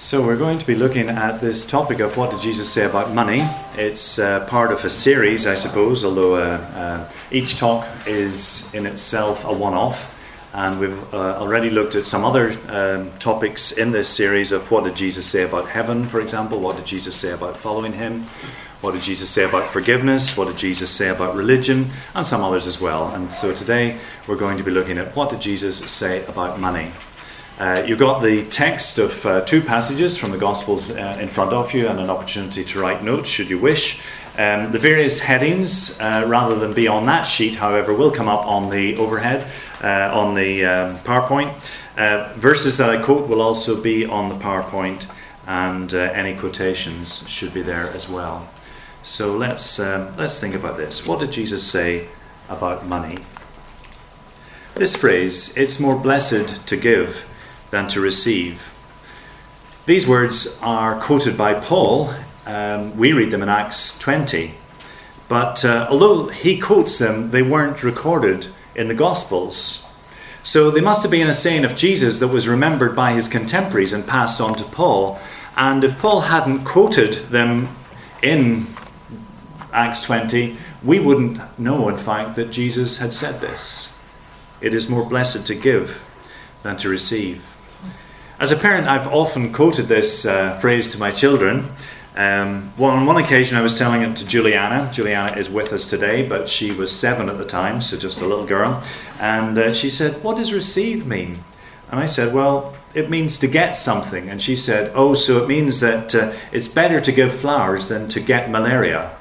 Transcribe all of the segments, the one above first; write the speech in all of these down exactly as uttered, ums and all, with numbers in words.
So we're going to be looking at this topic of what did Jesus say about money. It's uh, part of a series, I suppose, although uh, uh, each talk is in itself a one-off. And we've uh, already looked at some other um, topics in this series of what did Jesus say about heaven, for example. What did Jesus say about following him? What did Jesus say about forgiveness? What did Jesus say about religion? And some others as well. And so today we're going to be looking at what did Jesus say about money. Uh, you've got the text of uh, two passages from the Gospels uh, in front of you and an opportunity to write notes should you wish. Um, the various headings, uh, rather than be on that sheet, however, will come up on the overhead, uh, on the um, PowerPoint. Uh, verses that I quote will also be on the PowerPoint, and uh, any quotations should be there as well. So let's um, let's think about this. What did Jesus say about money? This phrase, "It's more blessed to give than to receive." These words are quoted by Paul. Um, we read them in Acts twenty. But uh, although he quotes them, they weren't recorded in the Gospels. So they must have been a saying of Jesus that was remembered by his contemporaries and passed on to Paul. And if Paul hadn't quoted them in Acts twenty, we wouldn't know, in fact, that Jesus had said this. It is more blessed to give than to receive. As a parent, I've often quoted this uh, phrase to my children. Um, well, on one occasion, I was telling it to Juliana. Juliana is with us today, but she was seven at the time, so just a little girl. And uh, she said, "What does receive mean?" And I said, "Well, it means to get something." And she said, "Oh, so it means that uh, it's better to give flowers than to get malaria."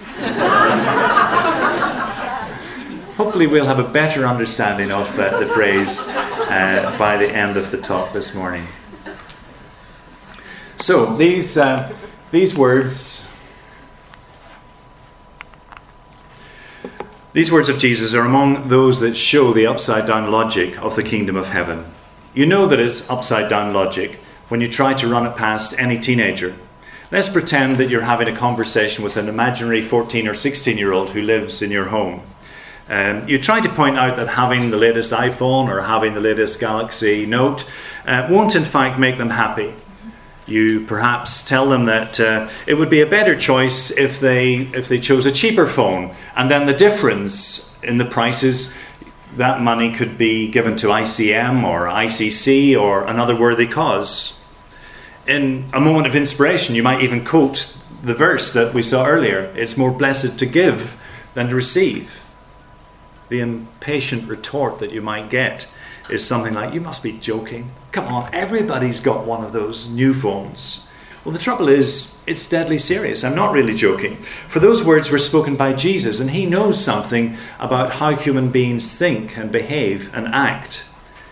Hopefully we'll have a better understanding of uh, the phrase uh, by the end of the talk this morning. So these uh, these words these words of Jesus are among those that show the upside down logic of the kingdom of heaven. You know that it's upside down logic when you try to run it past any teenager. Let's pretend that you're having a conversation with an imaginary fourteen or sixteen year old who lives in your home. Um, you try to point out that having the latest iPhone or having the latest Galaxy Note uh, won't in fact make them happy. You perhaps tell them that uh, it would be a better choice if they if they chose a cheaper phone, and then the difference in the prices, that money could be given to I C M or I C C or another worthy cause. In a moment of inspiration, you might even quote the verse that we saw earlier. It's more blessed to give than to receive. The impatient retort that you might get is something like, "You must be joking. Come on, everybody's got one of those new phones." Well, the trouble is, it's deadly serious. I'm not really joking. For those words were spoken by Jesus, and he knows something about how human beings think and behave and act.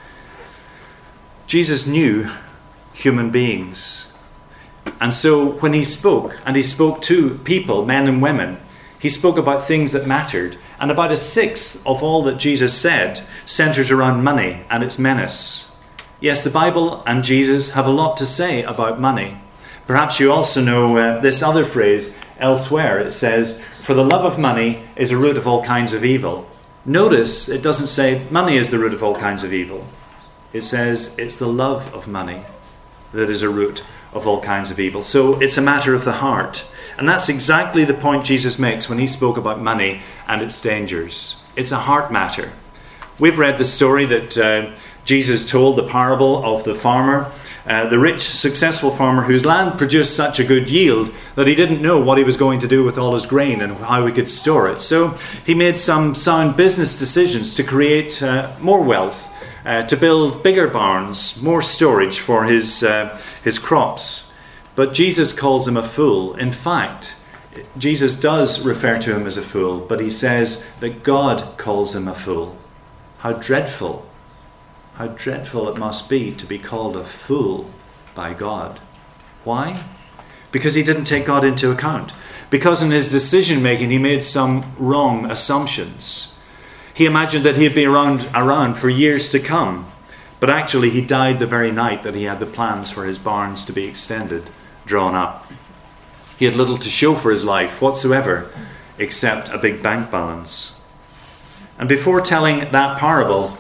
Jesus knew human beings. And so when he spoke, and he spoke to people, men and women, he spoke about things that mattered. And about a sixth of all that Jesus said centers around money and its menace. Yes, the Bible and Jesus have a lot to say about money. Perhaps you also know uh, this other phrase elsewhere. It says, "For the love of money is a root of all kinds of evil." Notice it doesn't say money is the root of all kinds of evil. It says it's the love of money that is a root of all kinds of evil. So it's a matter of the heart. And that's exactly the point Jesus makes when he spoke about money and its dangers. It's a heart matter. We've read the story that uh, Jesus told, the parable of the farmer, uh, the rich, successful farmer whose land produced such a good yield that he didn't know what he was going to do with all his grain and how he could store it. So he made some sound business decisions to create uh, more wealth, uh, to build bigger barns, more storage for his uh, his crops. But Jesus calls him a fool. In fact, Jesus does refer to him as a fool, but he says that God calls him a fool. How dreadful, how dreadful it must be to be called a fool by God. Why? Because he didn't take God into account. Because in his decision making he made some wrong assumptions. He imagined that he'd be around, around for years to come, but actually he died the very night that he had the plans for his barns to be extended drawn up. He had little to show for his life whatsoever except a big bank balance. And before telling that parable,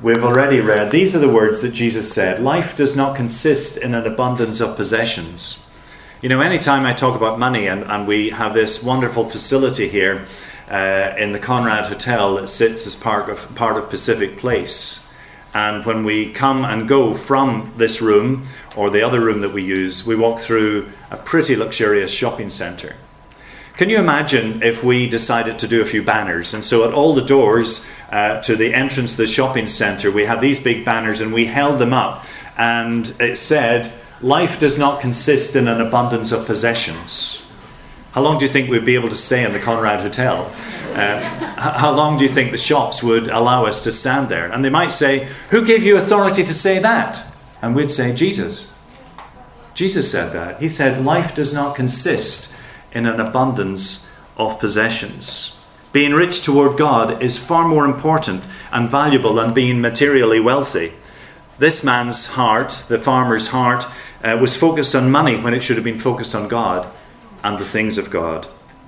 we've already read, these are the words that Jesus said: life does not consist in an abundance of possessions. You know, anytime I talk about money, and, and we have this wonderful facility here uh, in the Conrad Hotel that sits as part of, part of Pacific Place. And when we come and go from this room, or the other room that we use, we walk through a pretty luxurious shopping centre. Can you imagine if we decided to do a few banners? And so at all the doors uh, to the entrance to the shopping centre, we had these big banners, and we held them up, and it said, life does not consist in an abundance of possessions. How long do you think we'd be able to stay in the Conrad Hotel? Uh, how long do you think the shops would allow us to stand there? And they might say, who gave you authority to say that? And we'd say, Jesus. Jesus said that. He said, life does not consist in an abundance of possessions. Being rich toward God is far more important and valuable than being materially wealthy. This man's heart, the farmer's heart, uh, was focused on money when it should have been focused on God and the things of God.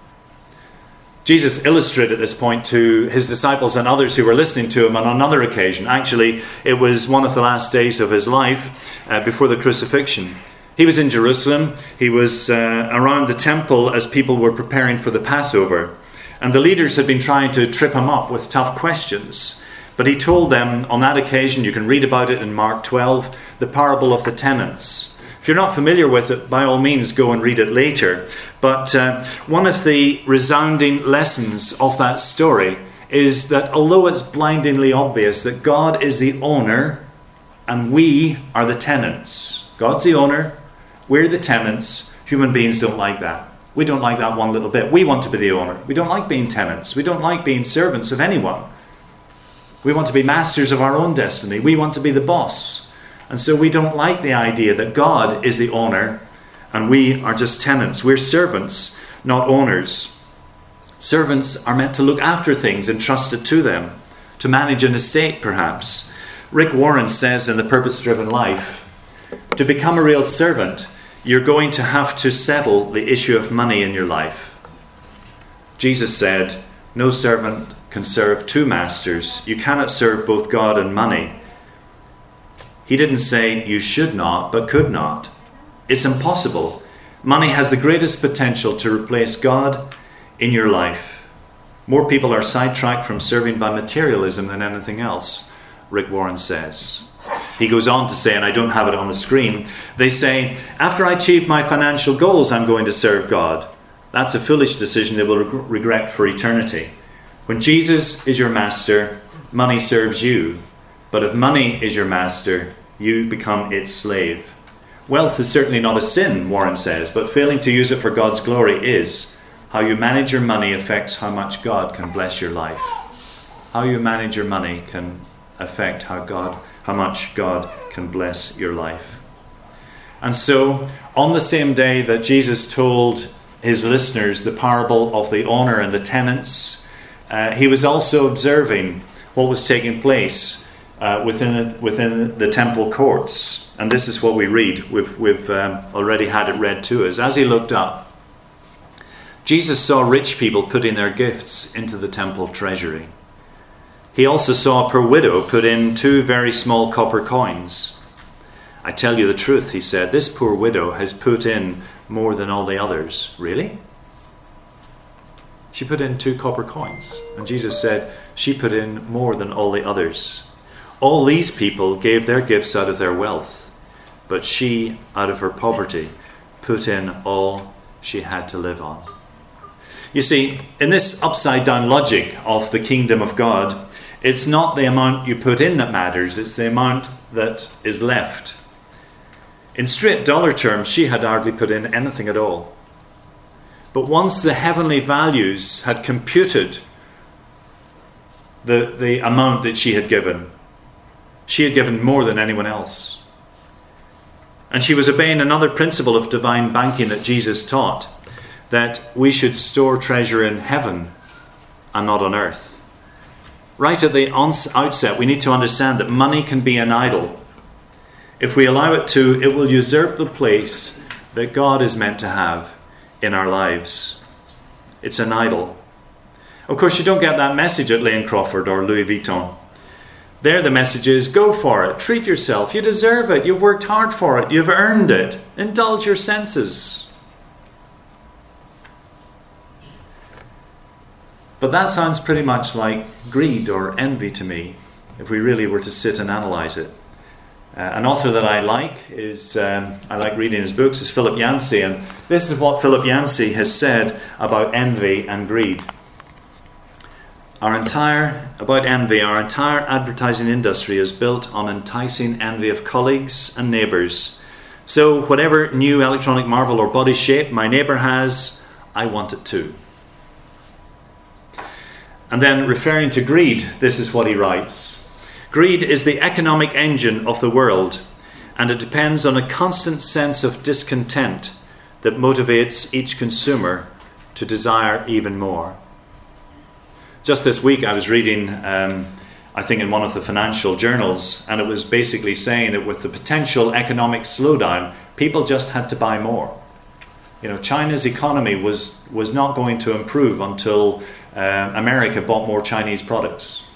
Jesus illustrated this point to his disciples and others who were listening to him on another occasion. Actually, it was one of the last days of his life uh, before the crucifixion. He was in Jerusalem. He was uh, around the temple as people were preparing for the Passover. And the leaders had been trying to trip him up with tough questions. But he told them on that occasion, you can read about it in Mark twelve, the parable of the tenants. If you're not familiar with it, by all means go and read it later. But uh, one of the resounding lessons of that story is that although it's blindingly obvious that God is the owner and we are the tenants. God's the owner, we're the tenants. Human beings don't like that. We don't like that one little bit. We want to be the owner. We don't like being tenants. We don't like being servants of anyone. We want to be masters of our own destiny. We want to be the boss. And so we don't like the idea that God is the owner and we are just tenants. We're servants, not owners. Servants are meant to look after things entrusted to them, to manage an estate perhaps. Rick Warren says in The Purpose-Driven Life, to become a real servant, you're going to have to settle the issue of money in your life. Jesus said, no servant can serve two masters. You cannot serve both God and money. He didn't say you should not, but could not. It's impossible. Money has the greatest potential to replace God in your life. More people are sidetracked from serving by materialism than anything else, Rick Warren says. He goes on to say, and I don't have it on the screen, they say, after I achieve my financial goals, I'm going to serve God. That's a foolish decision they will reg- regret for eternity. When Jesus is your master, money serves you. But if money is your master, you become its slave. Wealth is certainly not a sin, Warren says, but failing to use it for God's glory is. How you manage your money affects how much God can bless your life. How you manage your money can affect how God, how much God can bless your life. And so, on the same day that Jesus told his listeners the parable of the owner and the tenants, uh, he was also observing what was taking place Uh, within the, within the temple courts. And this is what we read. We've, we've um, already had it read to us. As he looked up, Jesus saw rich people putting their gifts into the temple treasury. He also saw a poor widow put in two very small copper coins. I tell you the truth, he said, this poor widow has put in more than all the others. Really? She put in two copper coins. And Jesus said, she put in more than all the others. All these people gave their gifts out of their wealth, but she, out of her poverty, put in all she had to live on. You see, in this upside-down logic of the kingdom of God, it's not the amount you put in that matters, it's the amount that is left. In straight dollar terms, she had hardly put in anything at all. But once the heavenly values had computed the, the amount that she had given, she had given more than anyone else. And she was obeying another principle of divine banking that Jesus taught, that we should store treasure in heaven and not on earth. Right at the outset, we need to understand that money can be an idol. If we allow it to, it will usurp the place that God is meant to have in our lives. It's an idol. Of course, you don't get that message at Lane Crawford or Louis Vuitton. There the message is, go for it, treat yourself, you deserve it, you've worked hard for it, you've earned it, indulge your senses. But that sounds pretty much like greed or envy to me, if we really were to sit and analyse it. Uh, an author that I like is, um, I like reading his books, is Philip Yancey, and this is what Philip Yancey has said about envy and greed. Our entire, about envy, our entire advertising industry is built on enticing envy of colleagues and neighbours. So whatever new electronic marvel or body shape my neighbour has, I want it too. And then referring to greed, this is what he writes. Greed is the economic engine of the world, and it depends on a constant sense of discontent that motivates each consumer to desire even more. Just this week I was reading, um, I think in one of the financial journals, and it was basically saying that with the potential economic slowdown, people just had to buy more. You know, China's economy was, was not going to improve until uh, America bought more Chinese products.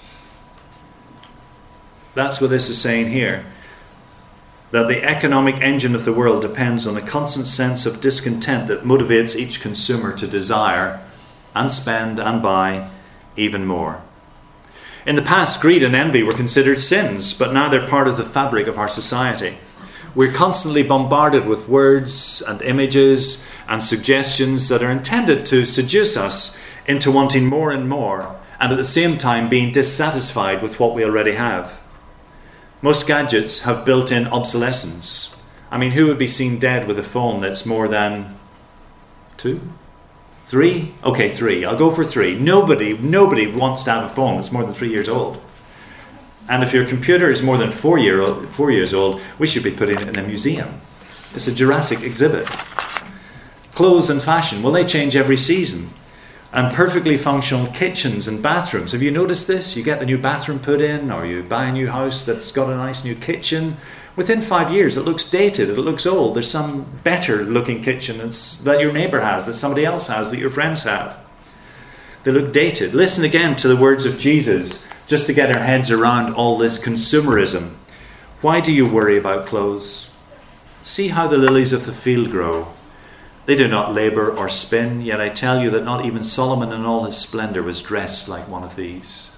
That's what this is saying here. That the economic engine of the world depends on a constant sense of discontent that motivates each consumer to desire and spend and buy even more. In the past, greed and envy were considered sins, but now they're part of the fabric of our society. We're constantly bombarded with words and images and suggestions that are intended to seduce us into wanting more and more, and at the same time being dissatisfied with what we already have. Most gadgets have built-in obsolescence. I mean, who would be seen dead with a phone that's more than two? Three? Okay, three. I'll go for three. Nobody, nobody wants to have a phone that's more than three years old. And if your computer is more than four, year old, four years old, we should be putting it in a museum. It's a Jurassic exhibit. Clothes and fashion, well, they change every season. And perfectly functional kitchens and bathrooms. Have you noticed this? You get the new bathroom put in, or you buy a new house that's got a nice new kitchen. Within five years, it looks dated, it looks old. There's some better looking kitchen that's, that your neighbour has, that somebody else has, that your friends have. They look dated. Listen again to the words of Jesus, just to get our heads around all this consumerism. Why do you worry about clothes? See how the lilies of the field grow. They do not labour or spin, yet I tell you that not even Solomon in all his splendour was dressed like one of these.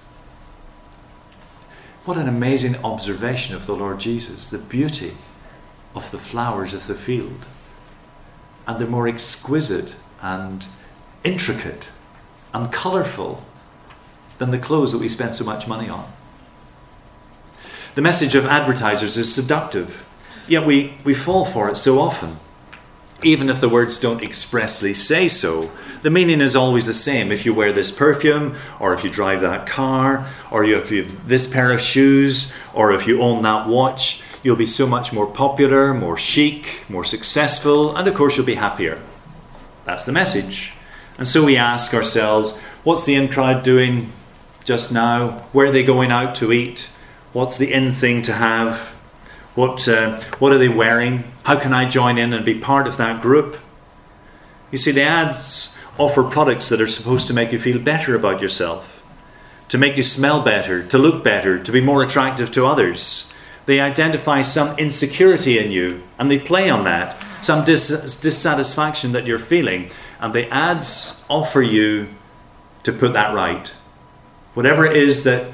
What an amazing observation of the Lord Jesus, the beauty of the flowers of the field. And they're more exquisite and intricate and colourful than the clothes that we spend so much money on. The message of advertisers is seductive, yet we, we fall for it so often. Even if the words don't expressly say so, the meaning is always the same. If you wear this perfume, or if you drive that car, or if you have this pair of shoes, or if you own that watch, you'll be so much more popular, more chic, more successful, and of course you'll be happier. That's the message. And so we ask ourselves, what's the in crowd doing just now? Where are they going out to eat? What's the in thing to have? What uh, what are they wearing? How can I join in and be part of that group? You see, the ads offer products that are supposed to make you feel better about yourself, to make you smell better, to look better, to be more attractive to others. They identify some insecurity in you, and they play on that, some dis- dissatisfaction that you're feeling, and the ads offer you to put that right. Whatever it is that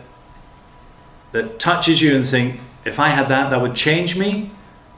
that touches you and think, if I had that, that would change me.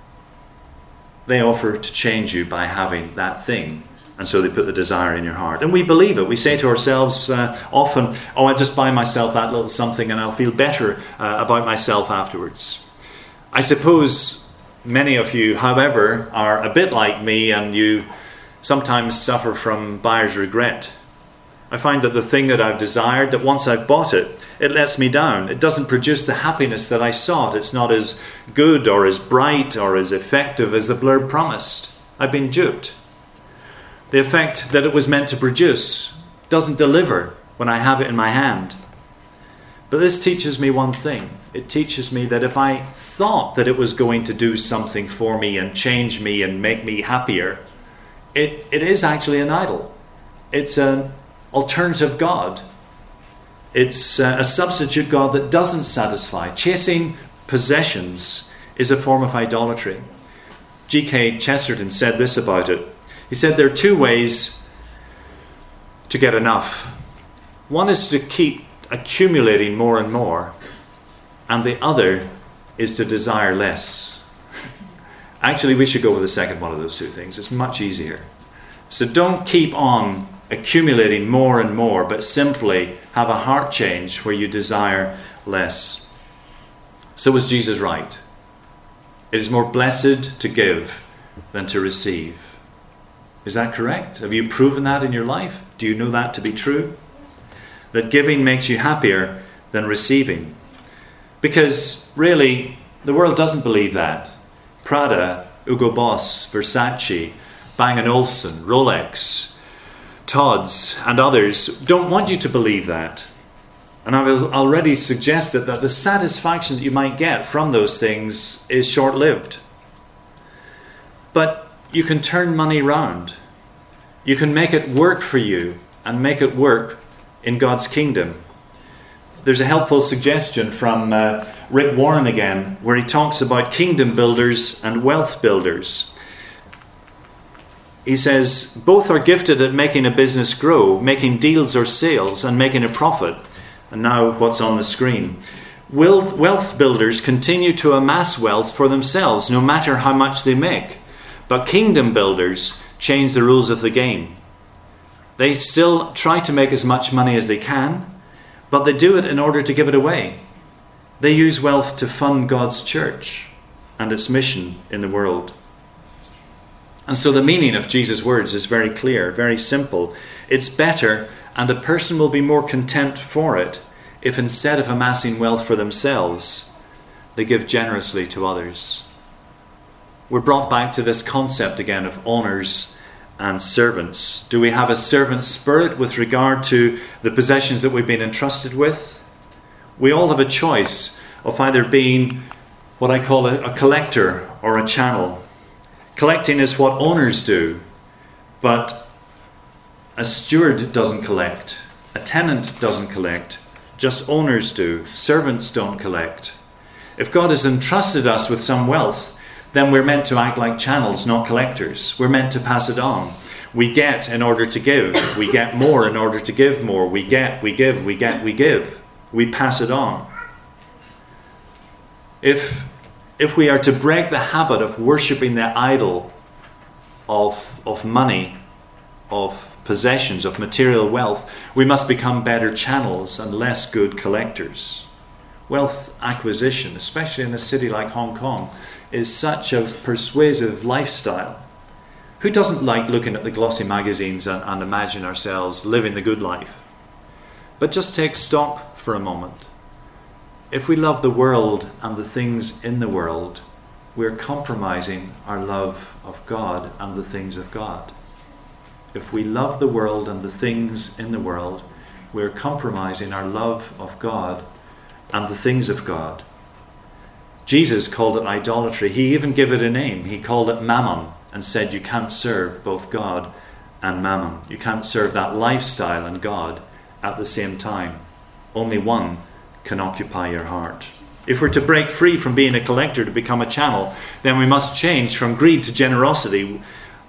They offer to change you by having that thing. And so they put the desire in your heart. And we believe it. We say to ourselves uh, often, oh, I'll just buy myself that little something and I'll feel better uh, about myself afterwards. I suppose many of you, however, are a bit like me, and you sometimes suffer from buyer's regret. I find that the thing that I've desired, that once I've bought it, it lets me down. It doesn't produce the happiness that I sought. It's not as good or as bright or as effective as the blurb promised. I've been duped. The effect that it was meant to produce doesn't deliver when I have it in my hand. But this teaches me one thing. It teaches me that if I thought that it was going to do something for me and change me and make me happier, it, it is actually an idol. It's an alternative God. It's uh, a substitute God that doesn't satisfy. Chasing possessions is a form of idolatry. G K Chesterton said this about it. He said there are two ways to get enough. One is to keep accumulating more and more, and the other is to desire less. Actually, we should go with the second one of those two things. It's much easier. So don't keep on accumulating more and more, but simply have a heart change where you desire less. So was Jesus right? It is more blessed to give than to receive. Is that correct? Have you proven that in your life? Do you know that to be true? That giving makes you happier than receiving. Because really, the world doesn't believe that. Prada, Hugo Boss, Versace, Bang and Olufsen, Rolex, Tod's and others don't want you to believe that. And I've already suggested that the satisfaction that you might get from those things is short-lived. But you can turn money round. You can make it work for you and make it work in God's kingdom. There's a helpful suggestion from uh, Rick Warren again, where he talks about kingdom builders and wealth builders. He says, both are gifted at making a business grow, making deals or sales, and making a profit. And now what's on the screen. Wealth builders continue to amass wealth for themselves, no matter how much they make. But kingdom builders change the rules of the game. They still try to make as much money as they can, but they do it in order to give it away. They use wealth to fund God's church and its mission in the world. And so the meaning of Jesus' words is very clear, very simple. It's better, and a person will be more content for it, if instead of amassing wealth for themselves, they give generously to others. We're brought back to this concept again of owners and servants. Do we have a servant spirit with regard to the possessions that we've been entrusted with? We all have a choice of either being what I call a, a collector or a channel. Collecting is what owners do, but a steward doesn't collect. A tenant doesn't collect. Just owners do. Servants don't collect. If God has entrusted us with some wealth, then we're meant to act like channels, not collectors. We're meant to pass it on. We get in order to give. We get more in order to give more. We get, we give, we get, we give. We pass it on. If, if we are to break the habit of worshipping the idol of, of money, of possessions, of material wealth, we must become better channels and less good collectors. Wealth acquisition, especially in a city like Hong Kong, is such a persuasive lifestyle. Who doesn't like looking at the glossy magazines and, and imagine ourselves living the good life? But just take stock for a moment. If we love the world and the things in the world, we're compromising our love of God and the things of God. If we love the world and the things in the world, we're compromising our love of God and the things of God. Jesus called it idolatry. He even gave it a name. He called it mammon and said you can't serve both God and mammon. You can't serve that lifestyle and God at the same time. Only one can occupy your heart. If we're to break free from being a collector to become a channel, then we must change from greed to generosity.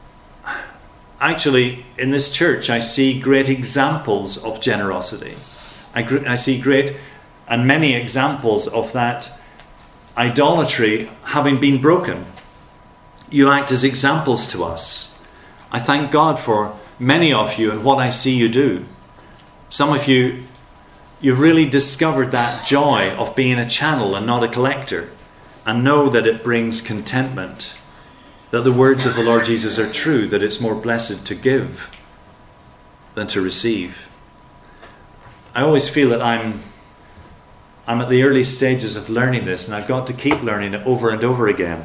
Actually, in this church, I see great examples of generosity. I, gr- I see great and many examples of that idolatry having been broken. You act as examples to us. I thank God for many of you and what I see you do. Some of you, you've really discovered that joy of being a channel and not a collector, and know that it brings contentment, that the words of the Lord Jesus are true, that it's more blessed to give than to receive. I always feel that I'm I'm at the early stages of learning this, and I've got to keep learning it over and over again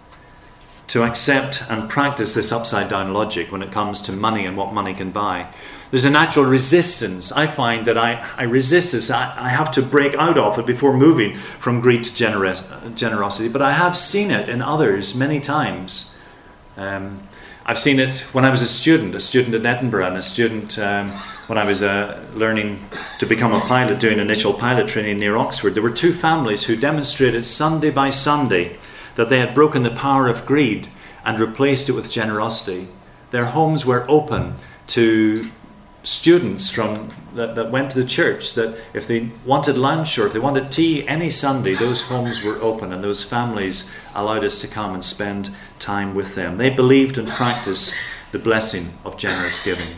to accept and practice this upside down logic when it comes to money and what money can buy. There's a natural resistance. I find that I, I resist this. I, I have to break out of it before moving from greed to generous, generosity. But I have seen it in others many times. Um, I've seen it when I was a student, a student at Edinburgh and a student um, when I was uh, learning to become a pilot, doing initial pilot training near Oxford, there were two families who demonstrated Sunday by Sunday that they had broken the power of greed and replaced it with generosity. Their homes were open to students from that, that went to the church, that if they wanted lunch or if they wanted tea any Sunday, those homes were open and those families allowed us to come and spend time with them. They believed and practiced the blessing of generous giving.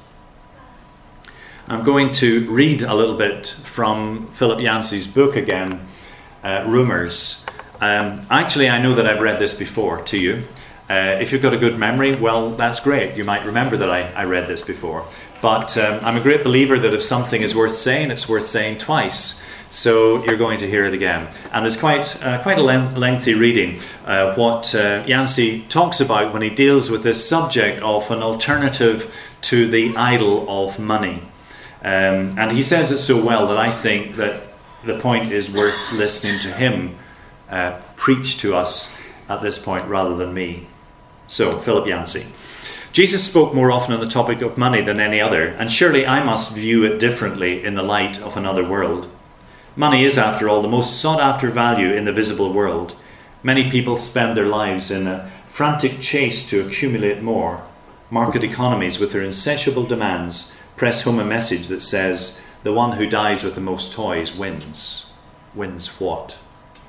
I'm going to read a little bit from Philip Yancey's book again, uh, Rumours. Um, actually, I know that I've read this before to you. Uh, if you've got a good memory, well, that's great. You might remember that I, I read this before. But um, I'm a great believer that if something is worth saying, it's worth saying twice. So you're going to hear it again. And it's quite uh, quite a length, lengthy reading, uh, what uh, Yancey talks about when he deals with this subject of an alternative to the idol of money. Um, and he says it so well that I think that the point is worth listening to him uh, preach to us at this point rather than me. So, Philip Yancey. Jesus spoke more often on the topic of money than any other, and surely I must view it differently in the light of another world. Money is, after all, the most sought-after value in the visible world. Many people spend their lives in a frantic chase to accumulate more. Market economies, with their insatiable demands, press home a message that says, the one who dies with the most toys wins. Wins what?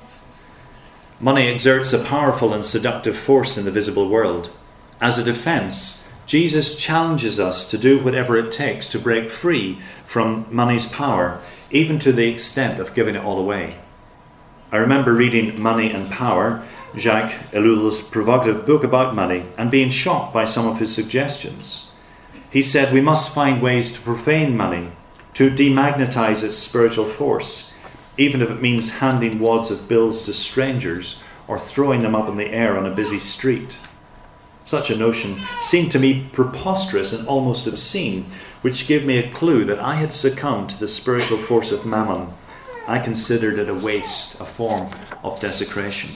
Money exerts a powerful and seductive force in the visible world. As a defense, Jesus challenges us to do whatever it takes to break free from money's power, even to the extent of giving it all away. I remember reading Money and Power, Jacques Ellul's provocative book about money, and being shocked by some of his suggestions. He said we must find ways to profane money, to demagnetize its spiritual force, even if it means handing wads of bills to strangers or throwing them up in the air on a busy street. Such a notion seemed to me preposterous and almost obscene, which gave me a clue that I had succumbed to the spiritual force of mammon. I considered it a waste, a form of desecration.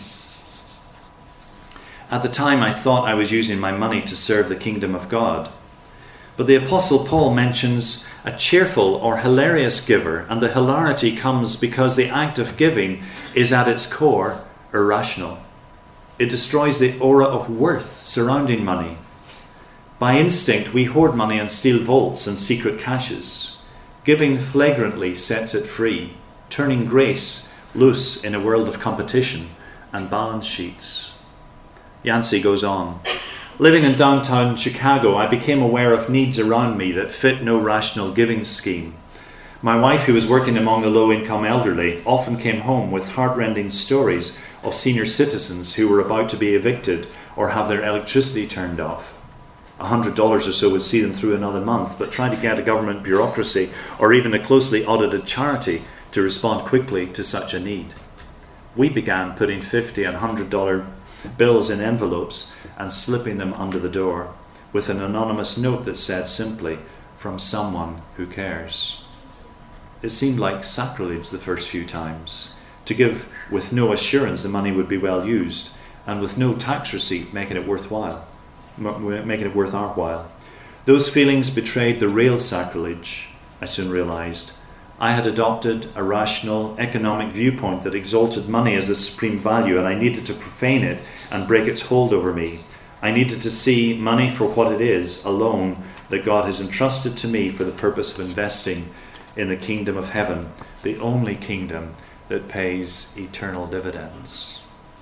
At the time, I thought I was using my money to serve the kingdom of God. But the Apostle Paul mentions a cheerful or hilarious giver, and the hilarity comes because the act of giving is at its core irrational. It destroys the aura of worth surrounding money. By instinct, we hoard money and steal vaults and secret caches. Giving flagrantly sets it free, turning grace loose in a world of competition and balance sheets. Yancey goes on. Living in downtown Chicago, I became aware of needs around me that fit no rational giving scheme. My wife, who was working among the low-income elderly, often came home with heart-rending stories of senior citizens who were about to be evicted or have their electricity turned off. A hundred dollars or so would see them through another month, but try to get a government bureaucracy or even a closely audited charity to respond quickly to such a need. We began putting fifty and one hundred dollar bills in envelopes and slipping them under the door with an anonymous note that said simply, "From someone who cares." It seemed like sacrilege the first few times, to give with no assurance the money would be well used, and with no tax receipt making it worthwhile, making it worth our while. Those feelings betrayed the real sacrilege, I soon realized. I had adopted a rational economic viewpoint that exalted money as the supreme value, and I needed to profane it and break its hold over me. I needed to see money for what it is alone, that God has entrusted to me for the purpose of investing in the kingdom of heaven, the only kingdom that pays eternal dividends.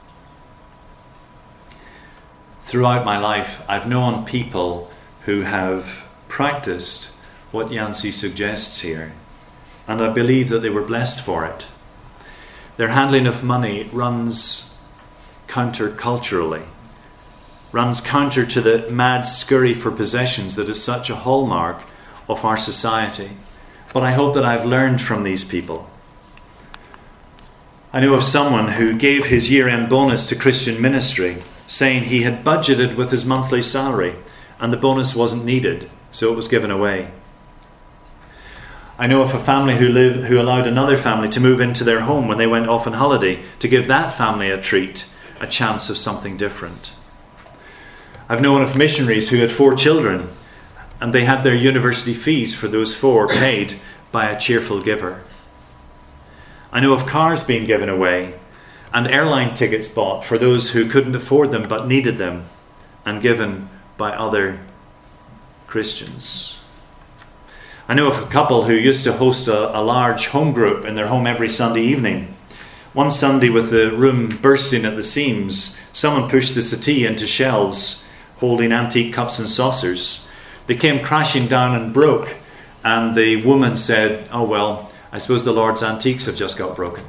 Throughout my life, I've known people who have practiced what Yancey suggests here, and I believe that they were blessed for it. Their handling of money runs counter-culturally, runs counter to the mad scurry for possessions that is such a hallmark of our society. But I hope that I've learned from these people. I know of someone who gave his year-end bonus to Christian ministry, saying he had budgeted with his monthly salary and the bonus wasn't needed, so it was given away. I know of a family who lived, who allowed another family to move into their home when they went off on holiday to give that family a treat, a chance of something different. I've known of missionaries who had four children And they had their university fees for those four paid by a cheerful giver. I know of cars being given away and airline tickets bought for those who couldn't afford them but needed them, and given by other Christians. I know of a couple who used to host a, a large home group in their home every Sunday evening. One Sunday, with the room bursting at the seams, someone pushed the settee into shelves holding antique cups and saucers. They came crashing down and broke, and the woman said, "Oh well, I suppose the Lord's antiques have just got broken."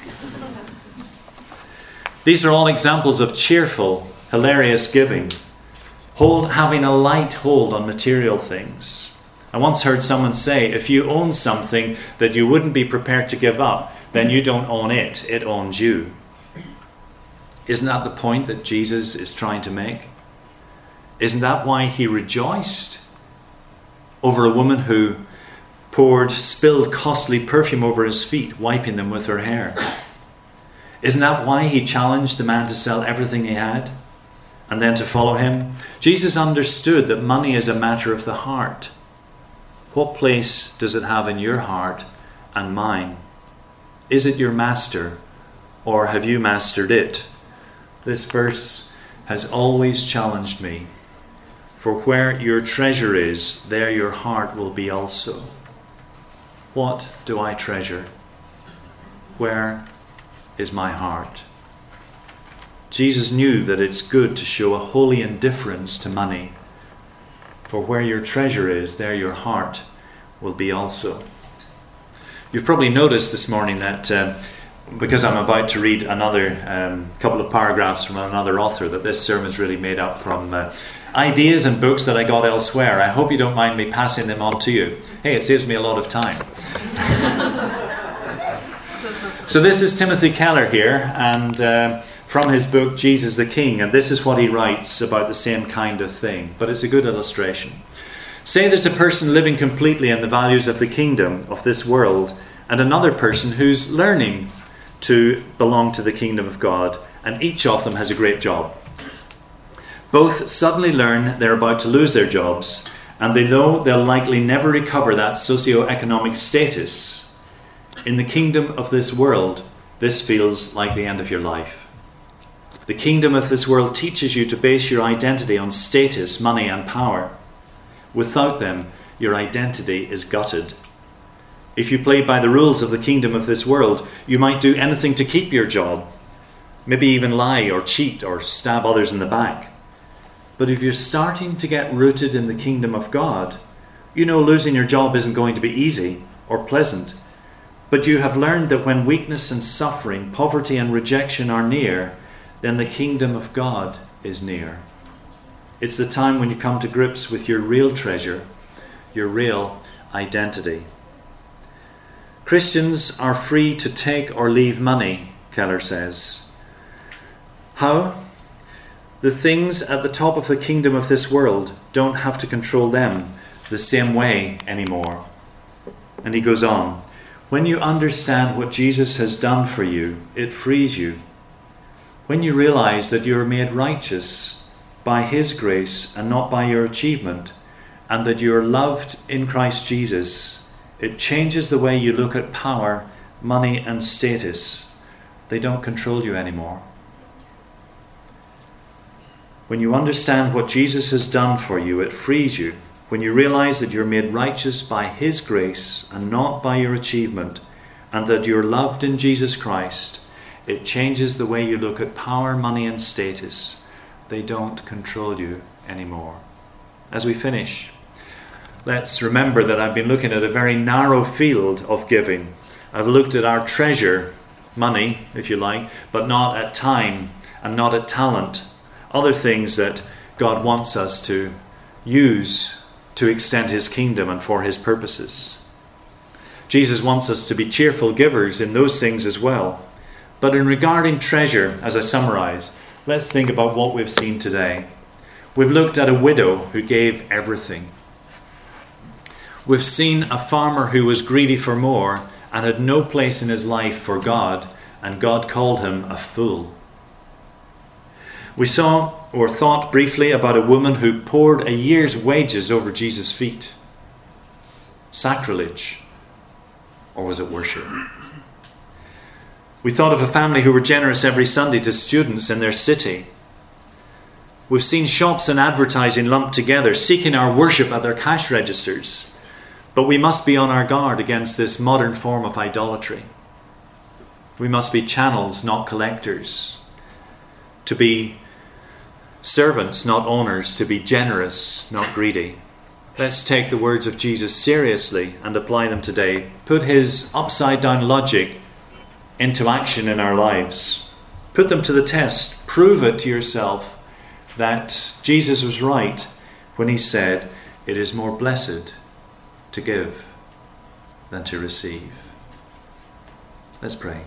These are all examples of cheerful, hilarious giving, hold, having a light hold on material things. I once heard someone say, if you own something that you wouldn't be prepared to give up, then you don't own it, it owns you. Isn't that the point that Jesus is trying to make? Isn't that why he rejoiced over a woman who poured spilled costly perfume over his feet, wiping them with her hair? Isn't that why he challenged the man to sell everything he had and then to follow him? Jesus understood that money is a matter of the heart. What place does it have in your heart and mine? Is it your master, or have you mastered it? This verse has always challenged me. For where your treasure is, there your heart will be also. What do I treasure? Where is my heart? Jesus knew that it's good to show a holy indifference to money. For where your treasure is, there your heart will be also. You've probably noticed this morning that uh, because I'm about to read another um, couple of paragraphs from another author, that this sermon is really made up from uh, ideas and books that I got elsewhere. I hope you don't mind me passing them on to you. Hey, it saves me a lot of time. So this is Timothy Keller here, and uh, from his book Jesus the King, and this is what he writes about the same kind of thing, but it's a good illustration. Say there's a person living completely in the values of the kingdom of this world, and another person who's learning to belong to the kingdom of God, and each of them has a great job. Both suddenly learn they're about to lose their jobs, and they know they'll likely never recover that socio-economic status. In the kingdom of this world, this feels like the end of your life. The kingdom of this world teaches you to base your identity on status, money, and power. Without them, your identity is gutted. If you play by the rules of the kingdom of this world, you might do anything to keep your job, maybe even lie or cheat or stab others in the back. But if you're starting to get rooted in the kingdom of God, you know losing your job isn't going to be easy or pleasant. But you have learned that when weakness and suffering, poverty and rejection are near, then the kingdom of God is near. It's the time when you come to grips with your real treasure, your real identity. Christians are free to take or leave money, Keller says. How? The things at the top of the kingdom of this world don't have to control them the same way anymore. And he goes on. When you understand what Jesus has done for you, it frees you. When you realize that you are made righteous by his grace and not by your achievement, and that you are loved in Christ Jesus, it changes the way you look at power, money, and status. They don't control you anymore. When you understand what Jesus has done for you, it frees you. When you realize that you're made righteous by his grace and not by your achievement, and that you're loved in Jesus Christ, it changes the way you look at power, money, and status. They don't control you anymore. As we finish, let's remember that I've been looking at a very narrow field of giving. I've looked at our treasure, money, if you like, but not at time and not at talent, other things that God wants us to use to extend his kingdom and for his purposes. Jesus wants us to be cheerful givers in those things as well. But in regarding treasure, as I summarize, let's think about what we've seen today. We've looked at a widow who gave everything. We've seen a farmer who was greedy for more and had no place in his life for God, and God called him a fool. We saw or thought briefly about a woman who poured a year's wages over Jesus' feet. Sacrilege. Or was it worship? We thought of a family who were generous every Sunday to students in their city. We've seen shops and advertising lumped together, seeking our worship at their cash registers. But we must be on our guard against this modern form of idolatry. We must be channels, not collectors. To be servants, not owners. To be generous, not greedy. Let's take the words of Jesus seriously and apply them today. Put his upside-down logic into action in our lives. Put them to the test. Prove it to yourself that Jesus was right when he said, "It is more blessed to give than to receive." Let's pray.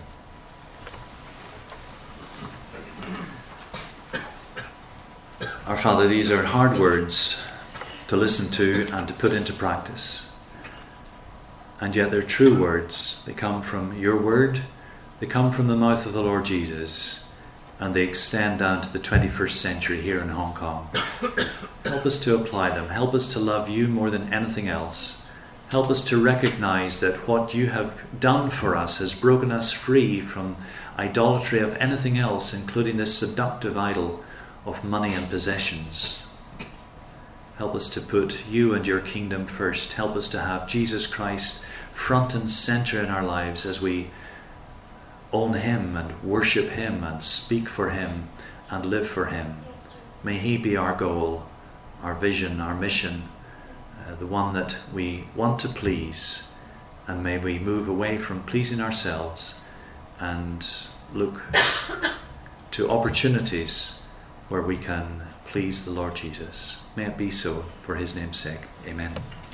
Our Father, these are hard words to listen to and to put into practice. And yet they're true words. They come from your word. They come from the mouth of the Lord Jesus. And they extend down to the twenty-first century here in Hong Kong. Help us to apply them. Help us to love you more than anything else. Help us to recognize that what you have done for us has broken us free from idolatry of anything else, including this seductive idol of money and possessions. Help us to put you and your kingdom first. Help us to have Jesus Christ front and center in our lives as we own him and worship him and speak for him and live for him. May he be our goal, our vision, our mission, uh, the one that we want to please. And may we move away from pleasing ourselves and look to opportunities where we can please the Lord Jesus. May it be so for his name's sake. Amen.